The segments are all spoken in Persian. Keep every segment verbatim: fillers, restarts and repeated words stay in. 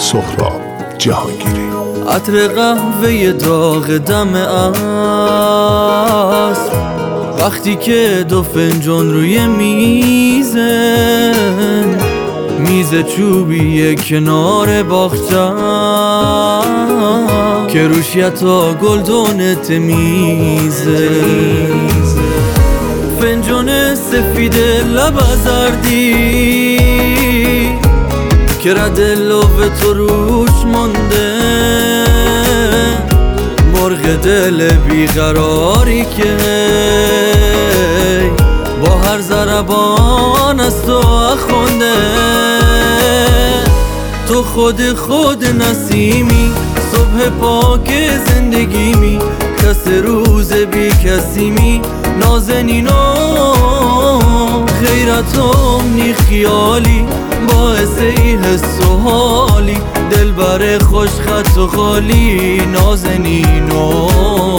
سهراب جهانگیری. عطر قهوه داغ دم عصر، وقتی که دو فنجان روی میزه، میز چوبی کنار باغچه که روش یتا گلدونت میزه، فنجان سفید لب زردی که رد لب تو روش مونده، مرغ دل بیقراری که با هر ضربان از تو خونده. تو خود خود نسیمی، صبح پاک زندگیمی، کس روز بی کسیمی، نازنینو غیرتم نی خیالی، باعث ای حس و حالی، دل بر خوش خط و خالی، نازنینو.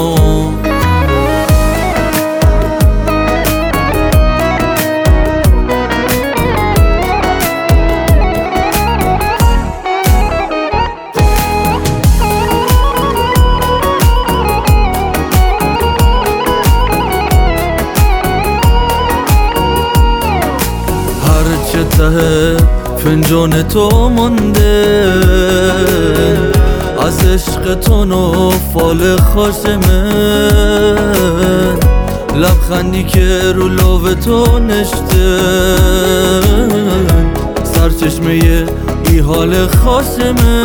هرچه ته فنجان تو مونده، از عشق تو و فال خاشمه، لبخندی که رو لب تو نشته، سرچشمه ای حال خاشمه،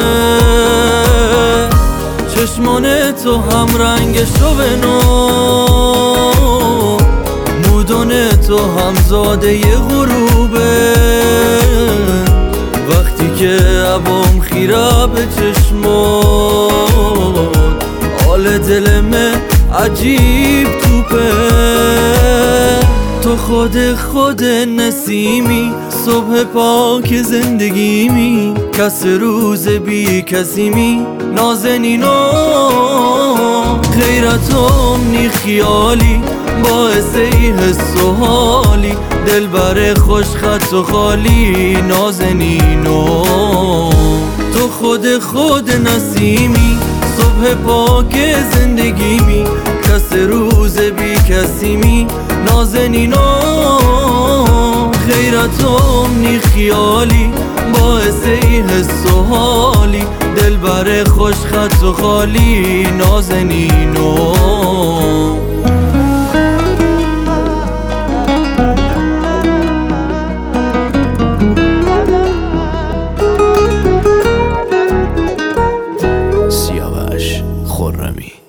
چشمان تو هم رنگ شوونو، مودون تو هم زاده ی غروبه، وقتی که عبام خیره به چشمات، حال دلمه عجیب توپه. تو خود خود نسیمی، صبح پاک زندگیمی، کس روز بی کسیمی، نازنینو غیرتم نی خیالی، باعث ای حس و حالی، دل بر خوش خط و خالی، نازنینو. تو خود خود نسیمی، صبح پاک زندگیمی، کس روز بی کسیمی، نازنینو غیرتم نی خیالی، باعث ای حس و حالی، دل بر خوش خط و خالی، نازنینو. سیاوش خرمی.